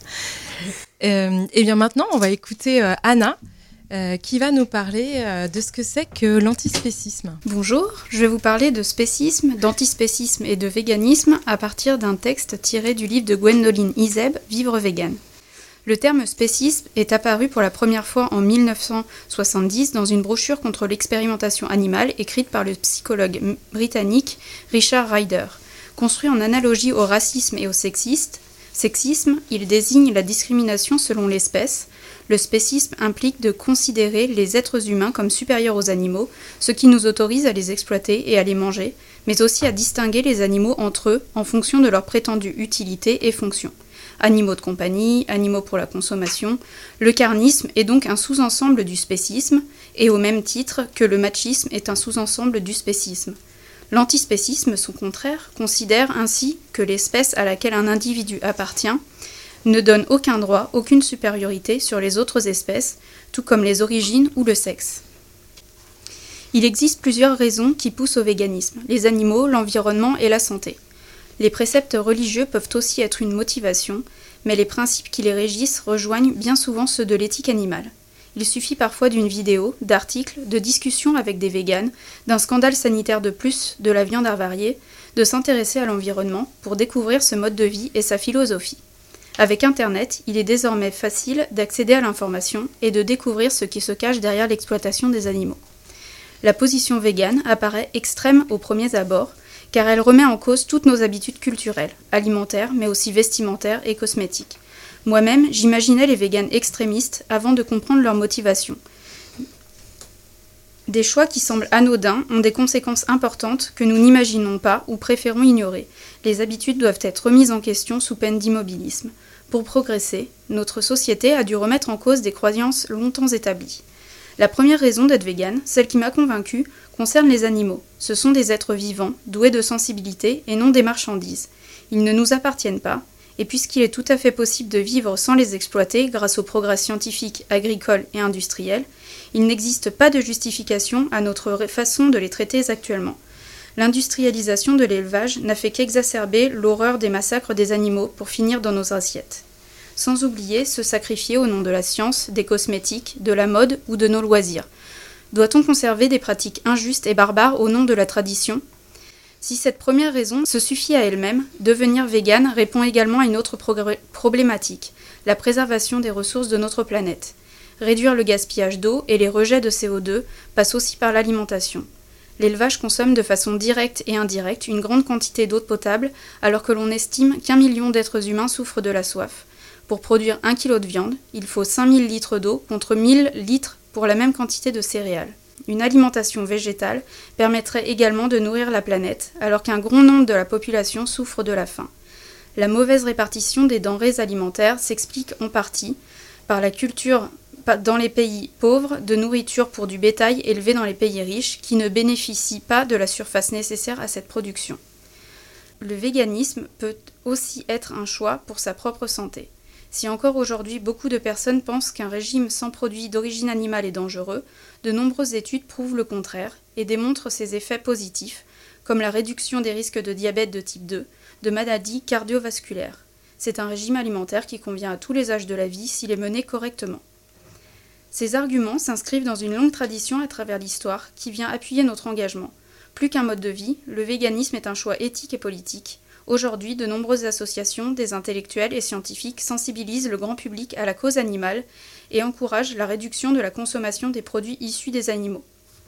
Et bien maintenant, on va écouter Anna, qui va nous parler de ce que c'est que l'antispécisme. Bonjour, je vais vous parler de spécisme, d'antispécisme et de véganisme à partir d'un texte tiré du livre de Gwendoline Izeb, Vivre vegan. Le terme spécisme est apparu pour la première fois en 1970 dans une brochure contre l'expérimentation animale écrite par le psychologue britannique Richard Ryder. Construit en analogie au racisme et au sexisme, il désigne la discrimination selon l'espèce. Le spécisme implique de considérer les êtres humains comme supérieurs aux animaux, ce qui nous autorise à les exploiter et à les manger, mais aussi à distinguer les animaux entre eux en fonction de leur prétendue utilité et fonction. Animaux de compagnie, animaux pour la consommation. Le carnisme est donc un sous-ensemble du spécisme, et au même titre que le machisme est un sous-ensemble du spécisme. L'antispécisme, son contraire, considère ainsi que l'espèce à laquelle un individu appartient ne donne aucun droit, aucune supériorité sur les autres espèces, tout comme les origines ou le sexe. Il existe plusieurs raisons qui poussent au véganisme, les animaux, l'environnement et la santé. Les préceptes religieux peuvent aussi être une motivation, mais les principes qui les régissent rejoignent bien souvent ceux de l'éthique animale. Il suffit parfois d'une vidéo, d'articles, de discussions avec des véganes, d'un scandale sanitaire de plus, de la viande avariée, de s'intéresser à l'environnement pour découvrir ce mode de vie et sa philosophie. Avec Internet, il est désormais facile d'accéder à l'information et de découvrir ce qui se cache derrière l'exploitation des animaux. La position végane apparaît extrême aux premiers abords, car elle remet en cause toutes nos habitudes culturelles, alimentaires, mais aussi vestimentaires et cosmétiques. Moi-même, j'imaginais les véganes extrémistes avant de comprendre leur motivation. Des choix qui semblent anodins ont des conséquences importantes que nous n'imaginons pas ou préférons ignorer. Les habitudes doivent être remises en question sous peine d'immobilisme. Pour progresser, notre société a dû remettre en cause des croyances longtemps établies. La première raison d'être végane, celle qui m'a convaincue, concerne les animaux. Ce sont des êtres vivants, doués de sensibilité et non des marchandises. Ils ne nous appartiennent pas, et puisqu'il est tout à fait possible de vivre sans les exploiter grâce au progrès scientifique, agricole et industriel, il n'existe pas de justification à notre façon de les traiter actuellement. L'industrialisation de l'élevage n'a fait qu'exacerber l'horreur des massacres des animaux pour finir dans nos assiettes. Sans oublier se sacrifier au nom de la science, des cosmétiques, de la mode ou de nos loisirs. Doit-on conserver des pratiques injustes et barbares au nom de la tradition ? Si cette première raison se suffit à elle-même, devenir végane répond également à une autre problématique, la préservation des ressources de notre planète. Réduire le gaspillage d'eau et les rejets de CO2 passe aussi par l'alimentation. L'élevage consomme de façon directe et indirecte une grande quantité d'eau potable, alors que l'on estime qu'1 million d'êtres humains souffrent de la soif. Pour produire 1 kg de viande, il faut 5000 litres d'eau contre 1000 litres pour la même quantité de céréales. Une alimentation végétale permettrait également de nourrir la planète, alors qu'un grand nombre de la population souffre de la faim. La mauvaise répartition des denrées alimentaires s'explique en partie par la culture dans les pays pauvres de nourriture pour du bétail élevé dans les pays riches qui ne bénéficient pas de la surface nécessaire à cette production. Le véganisme peut aussi être un choix pour sa propre santé. Si encore aujourd'hui beaucoup de personnes pensent qu'un régime sans produits d'origine animale est dangereux, de nombreuses études prouvent le contraire et démontrent ses effets positifs, comme la réduction des risques de diabète de type 2, de maladies cardiovasculaires. C'est un régime alimentaire qui convient à tous les âges de la vie s'il est mené correctement. Ces arguments s'inscrivent dans une longue tradition à travers l'histoire qui vient appuyer notre engagement. Plus qu'un mode de vie, le véganisme est un choix éthique et politique. Aujourd'hui, de nombreuses associations, des intellectuels et scientifiques sensibilisent le grand public à la cause animale et encouragent la réduction de la consommation des produits issus des animaux.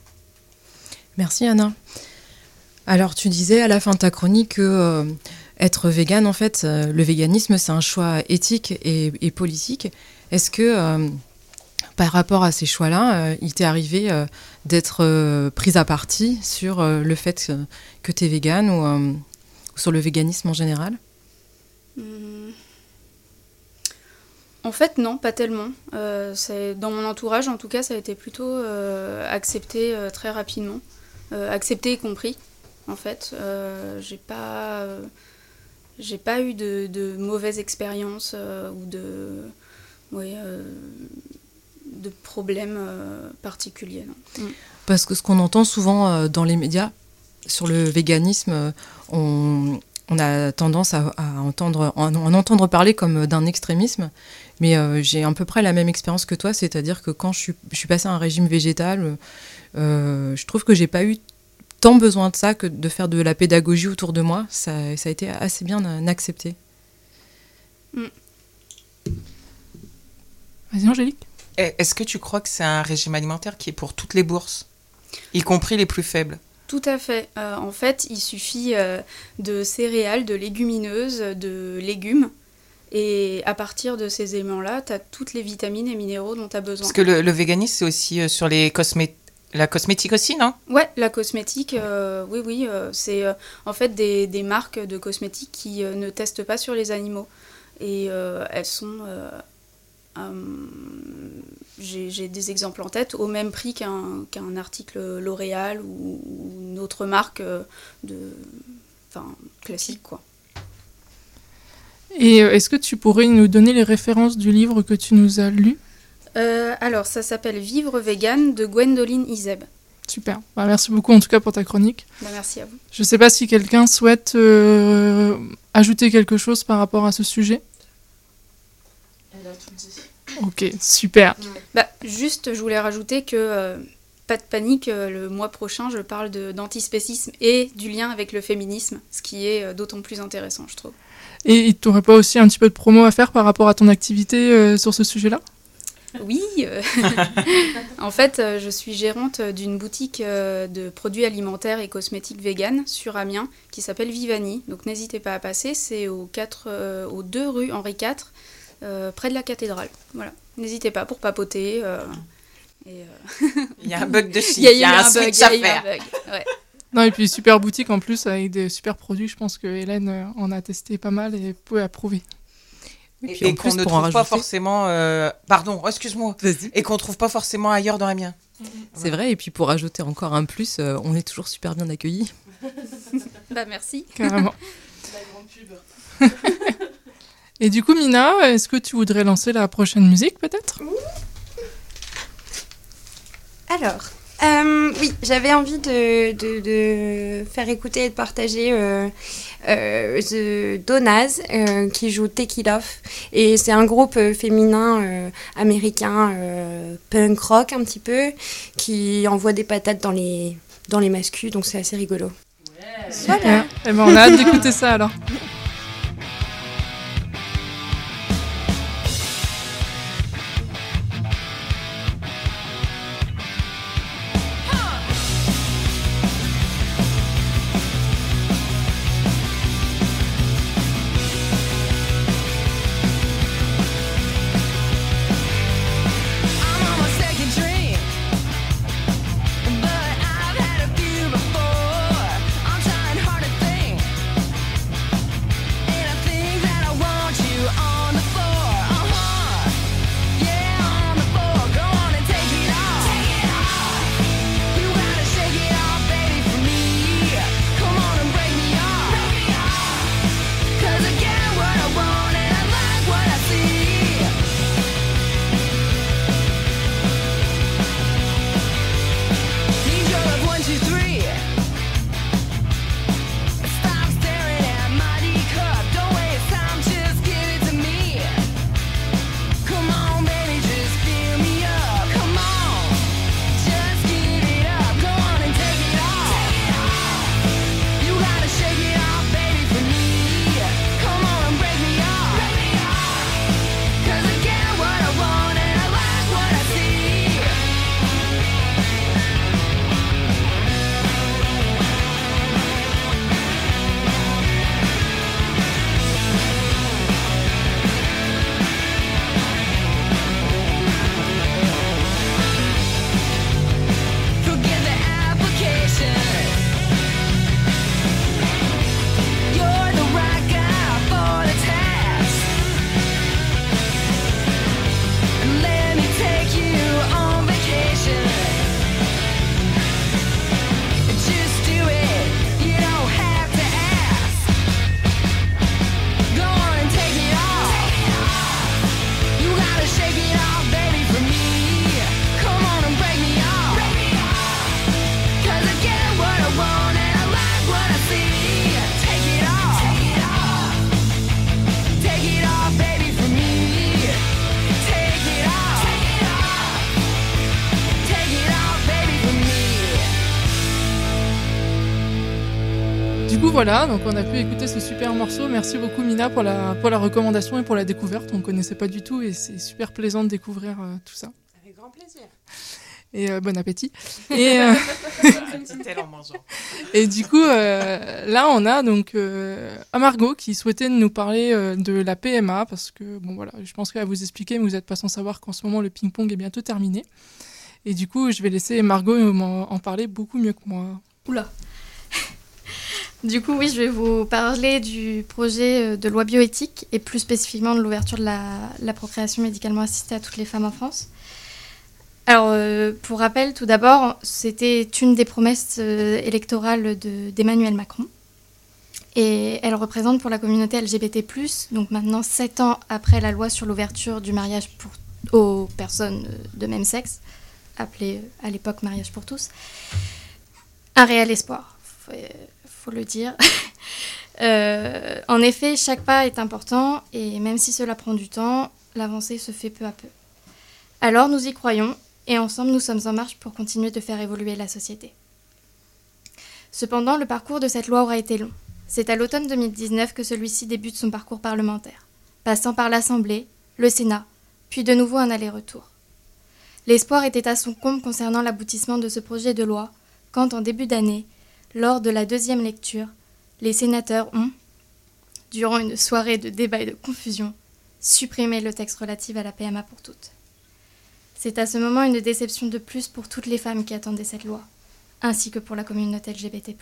Merci Anna. Alors tu disais à la fin de ta chronique que être végane, en fait, le véganisme c'est un choix éthique et politique. Est-ce que par rapport à ces choix-là, il t'est arrivé d'être prise à partie sur le fait que tu es végane ou sur le véganisme en général ? En fait, non, pas tellement. Dans mon entourage, en tout cas, ça a été plutôt accepté très rapidement. Accepté et compris, en fait. J'ai pas eu de mauvaises expériences ou de problèmes particuliers. Non. Parce que ce qu'on entend souvent dans les médias sur le véganisme, on a tendance à en entendre parler comme d'un extrémisme, mais j'ai à peu près la même expérience que toi, c'est-à-dire que quand je suis passée à un régime végétal, je trouve que j'ai pas eu tant besoin de ça que de faire de la pédagogie autour de moi. Ça a été assez bien accepté. Vas-y, Angélique. Est-ce que tu crois que c'est un régime alimentaire qui est pour toutes les bourses, y compris les plus faibles? Tout à fait. En fait, il suffit de céréales, de légumineuses, de légumes. Et à partir de ces éléments-là, tu as toutes les vitamines et minéraux dont tu as besoin. Parce que le véganisme, c'est aussi sur la cosmétique aussi, non? Ouais, la cosmétique, oui. C'est en fait des marques de cosmétiques qui ne testent pas sur les animaux. Et elles sont... j'ai des exemples en tête, au même prix qu'un article L'Oréal ou une autre marque classique, quoi. Et est-ce que tu pourrais nous donner les références du livre que tu nous as lu? Alors, ça s'appelle Vivre vegan de Gwendoline Izeb. Super. Bah, merci beaucoup en tout cas pour ta chronique. Bah, merci à vous. Je ne sais pas si quelqu'un souhaite ajouter quelque chose par rapport à ce sujet. Elle a tout dit. Ok, super. Bah, juste, je voulais rajouter que pas de panique, le mois prochain, je parle d'antispécisme et du lien avec le féminisme, ce qui est d'autant plus intéressant, je trouve. Et tu n'aurais pas aussi un petit peu de promo à faire par rapport à ton activité sur ce sujet-là? Oui, en fait, je suis gérante d'une boutique de produits alimentaires et cosmétiques vegan sur Amiens qui s'appelle Vivani. Donc n'hésitez pas à passer, c'est aux 2 rue Henri IV, près de la cathédrale. Voilà, n'hésitez pas pour papoter. Il y a un bug de chiffre, il y a un switch à faire. Ouais. Non, et puis super boutique en plus avec des super produits. Je pense que Hélène en a testé pas mal et peut approuver. Et qu'on ne trouve pas forcément... Pardon, excuse-moi. Vas-y. Et qu'on ne trouve pas forcément ailleurs dans Amiens. C'est vrai, et puis pour ajouter encore un plus, on est toujours super bien accueillis. Bah merci. Carrément. La grande pub. Et du coup, Mina, est-ce que tu voudrais lancer la prochaine musique peut-être? Alors, oui, j'avais envie de faire écouter et de partager The Donaz qui joue Take It Off. Et c'est un groupe féminin américain, punk rock un petit peu, qui envoie des patates dans les mascus, donc c'est assez rigolo. Ouais. Super. Eh ben, on a hâte d'écouter ça alors. I'm trying hard to think voilà, donc on a pu écouter ce super morceau. Merci beaucoup Mina pour la recommandation et pour la découverte. On ne connaissait pas du tout et c'est super plaisant de découvrir tout ça. Avec grand plaisir. Et bon appétit. Et, Dit-elle en mangeant. et du coup, là on a donc Margot qui souhaitait nous parler de la PMA parce que bon voilà, je pense qu'elle va vous expliquer, mais vous n'êtes pas sans savoir qu'en ce moment le ping-pong est bientôt terminé. Et du coup, je vais laisser Margot en parler beaucoup mieux que moi. Oula. Du coup, oui, je vais vous parler du projet de loi bioéthique et plus spécifiquement de l'ouverture de la procréation médicalement assistée à toutes les femmes en France. Alors, pour rappel, tout d'abord, c'était une des promesses électorales d'Emmanuel Macron. Et elle représente pour la communauté LGBT+, donc maintenant 7 ans après la loi sur l'ouverture du mariage aux personnes de même sexe, appelé à l'époque mariage pour tous, un réel espoir, faut le dire. En effet, chaque pas est important et même si cela prend du temps, l'avancée se fait peu à peu. Alors nous y croyons et ensemble nous sommes en marche pour continuer de faire évoluer la société. Cependant, le parcours de cette loi aura été long. C'est à l'automne 2019 que celui-ci débute son parcours parlementaire, passant par l'Assemblée, le Sénat, puis de nouveau un aller-retour. L'espoir était à son comble concernant l'aboutissement de ce projet de loi, quand en début d'année, lors de la deuxième lecture, les sénateurs ont, durant une soirée de débat et de confusion, supprimé le texte relatif à la PMA pour toutes. C'est à ce moment une déception de plus pour toutes les femmes qui attendaient cette loi, ainsi que pour la communauté LGBT+.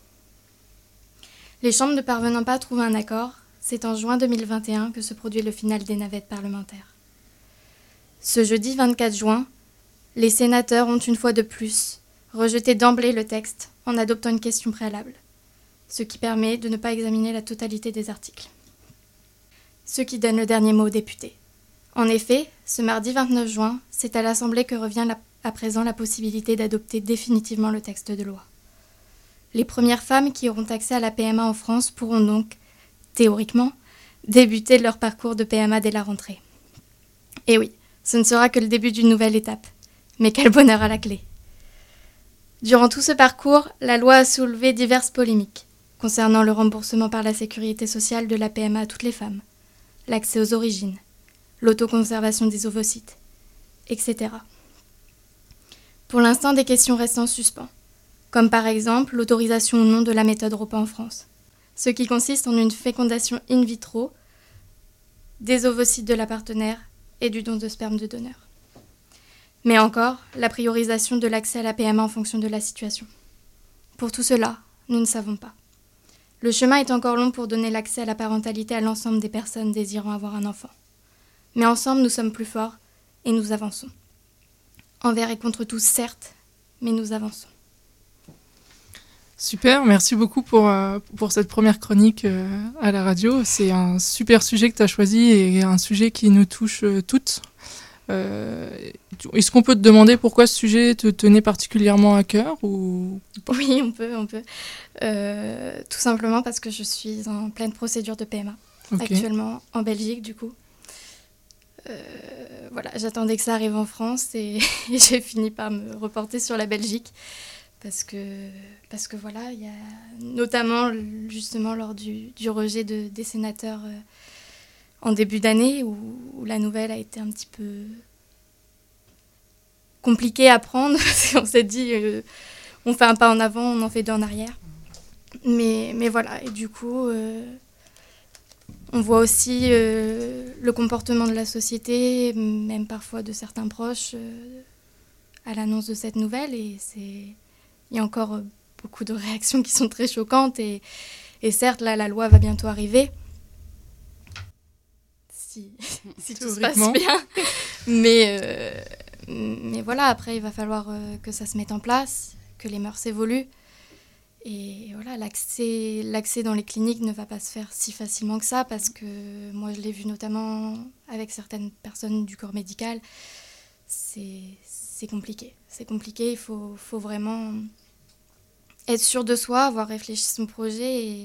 Les chambres ne parvenant pas à trouver un accord, c'est en juin 2021 que se produit le final des navettes parlementaires. Ce jeudi 24 juin, les sénateurs ont une fois de plus rejeté d'emblée le texte en adoptant une question préalable, ce qui permet de ne pas examiner la totalité des articles. Ce qui donne le dernier mot aux députés. En effet, ce mardi 29 juin, c'est à l'Assemblée que revient à présent la possibilité d'adopter définitivement le texte de loi. Les premières femmes qui auront accès à la PMA en France pourront donc, théoriquement, débuter leur parcours de PMA dès la rentrée. Et oui, ce ne sera que le début d'une nouvelle étape, mais quel bonheur à la clé. Durant tout ce parcours, la loi a soulevé diverses polémiques concernant le remboursement par la sécurité sociale de la PMA à toutes les femmes, l'accès aux origines, l'autoconservation des ovocytes, etc. Pour l'instant, des questions restent en suspens, comme par exemple l'autorisation ou non de la méthode repas en France, ce qui consiste en une fécondation in vitro des ovocytes de la partenaire et du don de sperme de donneur. Mais encore, la priorisation de l'accès à la PMA en fonction de la situation. Pour tout cela, nous ne savons pas. Le chemin est encore long pour donner l'accès à la parentalité à l'ensemble des personnes désirant avoir un enfant. Mais ensemble, nous sommes plus forts et nous avançons. Envers et contre tous, certes, mais nous avançons. Super, merci beaucoup pour cette première chronique à la radio. C'est un super sujet que tu as choisi et un sujet qui nous touche toutes. Est-ce qu'on peut te demander pourquoi ce sujet te tenait particulièrement à cœur ou... Oui, on peut. Tout simplement parce que je suis en pleine procédure de PMA, actuellement en Belgique du coup. Voilà, j'attendais que ça arrive en France et j'ai fini par me reporter sur la Belgique parce que voilà, il y a notamment justement lors du rejet des sénateurs en début d'année où la nouvelle a été un petit peu compliquée à prendre parce qu'on s'est dit on fait un pas en avant, on en fait deux en arrière. Mais voilà, et du coup on voit aussi le comportement de la société, même parfois de certains proches, à l'annonce de cette nouvelle. Et il y a encore beaucoup de réactions qui sont très choquantes. Et certes, là, la loi va bientôt arriver. Si tout se passe bien. Mais voilà, après, il va falloir que ça se mette en place, que les mœurs évoluent. Et voilà, l'accès dans les cliniques ne va pas se faire si facilement que ça, parce que moi, je l'ai vu notamment avec certaines personnes du corps médical. C'est compliqué. C'est compliqué, il faut vraiment être sûr de soi, avoir réfléchi son projet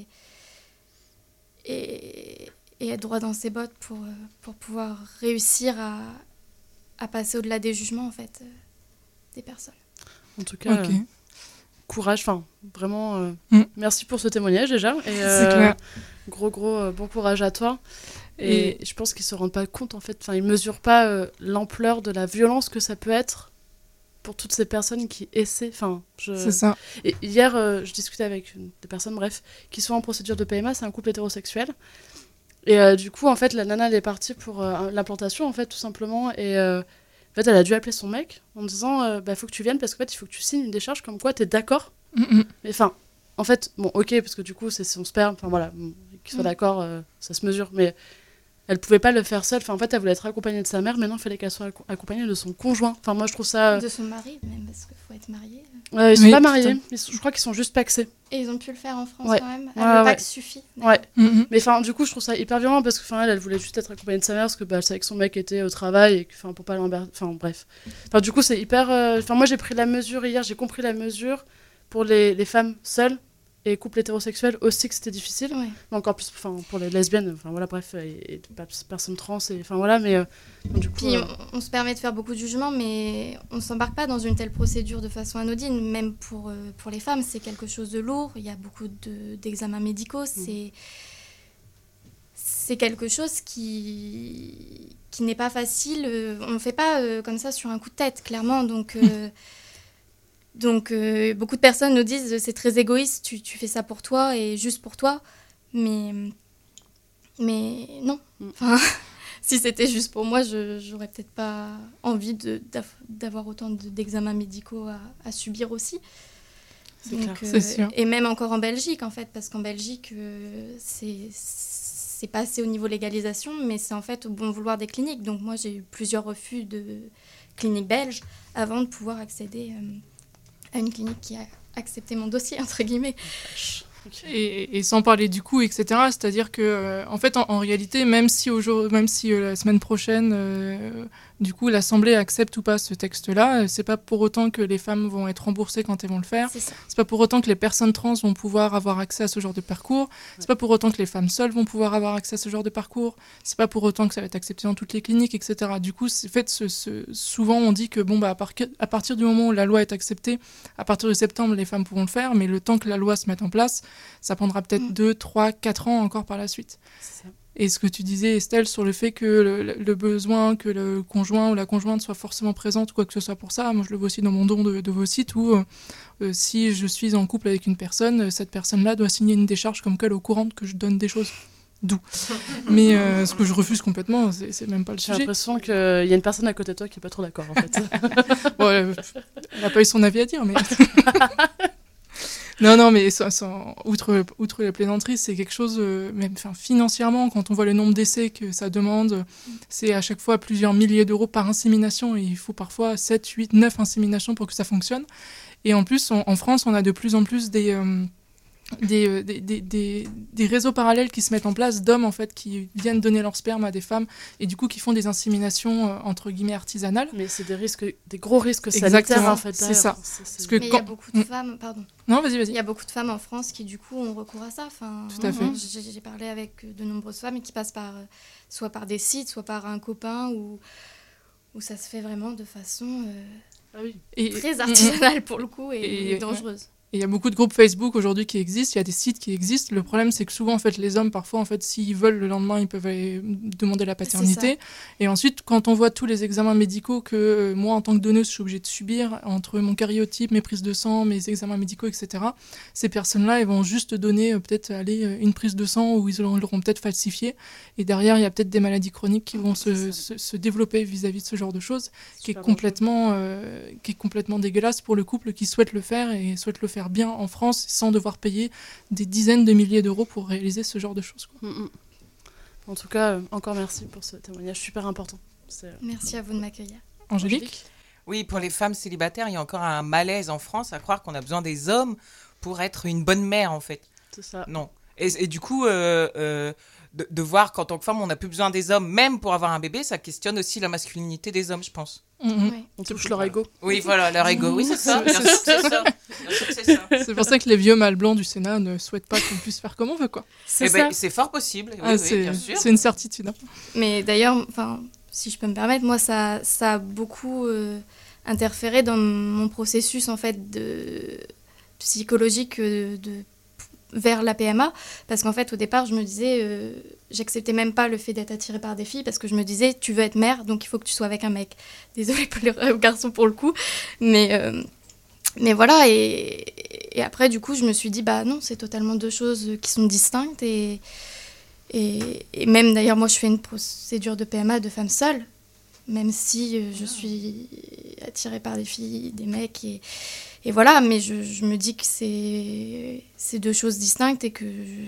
et être droit dans ses bottes pour pouvoir réussir à passer au-delà des jugements, en fait, des personnes. En tout cas... courage, enfin vraiment Mm. merci pour ce témoignage déjà et C'est clair. gros bon courage à toi. Et je pense qu'ils se rendent pas compte en fait, enfin ils mesurent pas l'ampleur de la violence que ça peut être pour toutes ces personnes qui essaient, C'est ça. Et hier, je discutais avec des personnes, bref, qui sont en procédure de PMA, c'est un couple hétérosexuel. Et du coup, en fait, la nana, elle est partie pour l'implantation, en fait, tout simplement. Et en fait, elle a dû appeler son mec en disant faut que tu viennes parce qu'en fait, il faut que tu signes une décharge comme quoi t'es d'accord. Mm-mm. Mais enfin, en fait, bon, ok, parce que du coup, c'est son sperme, enfin voilà, qu'il soit d'accord, ça se mesure. Mais elle pouvait pas le faire seule. Enfin, en fait, elle voulait être accompagnée de sa mère. Maintenant, il fallait qu'elle soit accompagnée de son conjoint. Enfin, moi, je trouve ça. De son mari, même, parce qu'il faut être marié. Ils sont Oui, pas mariés. putain. Je crois qu'ils sont juste paxés. Et ils ont pu le faire en France Ouais. quand même. Ouais, Le ouais. Pax suffit. Ouais. Mm-mm. Mais enfin, du coup, je trouve ça hyper violent parce que elle voulait juste être accompagnée de sa mère parce que elle savait que son mec était au travail et que, pour pas l'emmerder. Enfin, bref. Enfin, du coup, c'est hyper. Moi, j'ai pris la mesure hier, j'ai compris la mesure pour les femmes seules et couples hétérosexuels aussi que c'était difficile. Ouais. Mais encore plus pour les lesbiennes, voilà, bref, et personnes trans, et voilà, mais du coup. Puis on se permet de faire beaucoup de jugements, mais on ne s'embarque pas dans une telle procédure de façon anodine. Même pour les femmes, c'est quelque chose de lourd. Il y a beaucoup d'examens médicaux. C'est quelque chose qui n'est pas facile. On ne fait pas comme ça sur un coup de tête, clairement. Donc, beaucoup de personnes nous disent c'est très égoïste, tu fais ça pour toi et juste pour toi. Mais non. Enfin, si c'était juste pour moi, j'aurais peut-être pas envie d'avoir autant d'examens médicaux à subir aussi. C'est clair. C'est sûr. Et même encore en Belgique, en fait, parce qu'en Belgique, c'est passé au niveau légalisation, mais c'est en fait au bon vouloir des cliniques. Donc moi, j'ai eu plusieurs refus de cliniques belges avant de pouvoir accéder à une clinique qui a accepté mon dossier, entre guillemets. Et sans parler du coût, etc. C'est-à-dire que, en fait, en réalité, même si la semaine prochaine, du coup, l'Assemblée accepte ou pas ce texte-là, c'est pas pour autant que les femmes vont être remboursées quand elles vont le faire. C'est ça. C'est pas pour autant que les personnes trans vont pouvoir avoir accès à ce genre de parcours. C'est pas pour autant que les femmes seules vont pouvoir avoir accès à ce genre de parcours. C'est pas pour autant que ça va être accepté dans toutes les cliniques, etc. Du coup, souvent on dit que à partir du moment où la loi est acceptée, à partir de septembre, les femmes pourront le faire, mais le temps que la loi se mette en place, ça prendra peut-être 2, 3, 4 ans encore par la suite. C'est ça. Et ce que tu disais, Estelle, sur le fait que le besoin que le conjoint ou la conjointe soit forcément présente ou quoi que ce soit pour ça, moi je le vois aussi dans mon don de vos sites où si je suis en couple avec une personne, cette personne-là doit signer une décharge comme qu'elle est au courant que je donne des choses. D'où. Mais ce que je refuse complètement, c'est même pas le J'ai sujet. l'impression qu'il y a une personne à côté de toi qui est pas trop d'accord, en fait. Bon, elle n'a pas eu son avis à dire, mais... Non, mais outre la plaisanterie, c'est quelque chose, même financièrement, quand on voit le nombre d'essais que ça demande, c'est à chaque fois plusieurs milliers d'euros par insémination, et il faut parfois 7, 8, 9 inséminations pour que ça fonctionne. Et en plus, en France, on a de plus en plus des réseaux parallèles qui se mettent en place d'hommes en fait qui viennent donner leur sperme à des femmes et du coup qui font des inséminations entre guillemets artisanales. Mais c'est des gros risques Exactement, sanitaires en fait. c'est ça. Parce que Mais il y a beaucoup de femmes, pardon. Non, vas-y. Il y a beaucoup de femmes en France qui du coup ont recours à ça. Enfin, Tout à fait. J'ai parlé avec de nombreuses femmes qui passent soit par des sites, soit par un copain où ça se fait vraiment de façon très artisanale pour le coup et dangereuse. Et il y a beaucoup de groupes Facebook aujourd'hui qui existent, il y a des sites qui existent. Le problème, c'est que souvent, en fait, les hommes, parfois, en fait, s'ils veulent le lendemain, ils peuvent aller demander la paternité. Et ensuite, quand on voit tous les examens médicaux que moi, en tant que donneuse, je suis obligée de subir, entre mon karyotype, mes prises de sang, mes examens médicaux, etc., ces personnes-là, elles vont juste donner peut-être une prise de sang où ils l'auront peut-être falsifié. Et derrière, il y a peut-être des maladies chroniques qui vont se développer vis-à-vis de ce genre de choses, qui est complètement dégueulasse pour le couple qui souhaite le faire et souhaite le faire bien en France sans devoir payer des dizaines de milliers d'euros pour réaliser ce genre de choses, quoi. En tout cas, encore merci pour ce témoignage super important. Merci à vous de m'accueillir. Angélique ? Oui, pour les femmes célibataires, il y a encore un malaise en France à croire qu'on a besoin des hommes pour être une bonne mère, en fait. C'est ça. Non. Et du coup, de voir qu'en tant que femme, on n'a plus besoin des hommes, même pour avoir un bébé, ça questionne aussi la masculinité des hommes, je pense. Ouais. On touche leur ego. Oui, voilà, leur ego. Oui, c'est ça. Bien sûr que c'est ça. Bien sûr que c'est ça. C'est pour ça que les vieux mâles blancs du Sénat ne souhaitent pas qu'on puisse faire comme on veut, quoi. C'est fort possible. Oui, oui, bien sûr. C'est une certitude. Hein. Mais d'ailleurs, si je peux me permettre, moi, ça a beaucoup interféré dans mon processus, en fait, psychologique vers la PMA, parce qu'en fait au départ je me disais j'acceptais même pas le fait d'être attirée par des filles, parce que je me disais tu veux être mère donc il faut que tu sois avec un mec. Désolée pour les garçons pour le coup, mais voilà, et après du coup je me suis dit bah non, c'est totalement deux choses qui sont distinctes, et même d'ailleurs moi je fais une procédure de PMA de femme seule, même si je suis attirée par des filles, des mecs, et voilà, mais je me dis que c'est deux choses distinctes, et que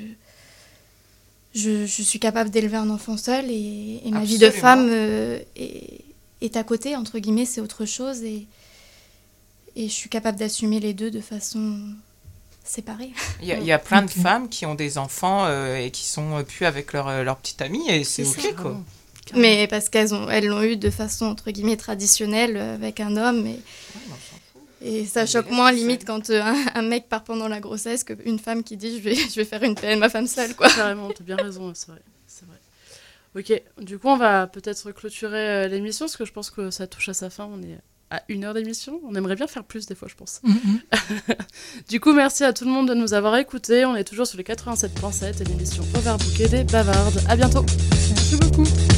je suis capable d'élever un enfant seule, et ma vie de femme est à côté, entre guillemets, c'est autre chose, et je suis capable d'assumer les deux de façon séparée. Il y a plein de femmes qui ont des enfants et qui sont plus avec leur petite amie, et c'est ok, ça, quoi. Mais parce qu'elles l'ont eu de façon, entre guillemets, traditionnelle, avec un homme, et ça choque moins, limite, quand un mec part pendant la grossesse, qu'une femme qui dit je vais faire une PMA femme seule, quoi. Carrément, t'as bien raison, c'est vrai. Ok, du coup, on va peut-être clôturer l'émission, parce que je pense que ça touche à sa fin. On est à 1 heure d'émission. On aimerait bien faire plus, des fois, je pense. Du coup, merci à tout le monde de nous avoir écoutés. On est toujours sur les 87.7 et l'émission Overbookée des Bavardes. À bientôt. Merci beaucoup.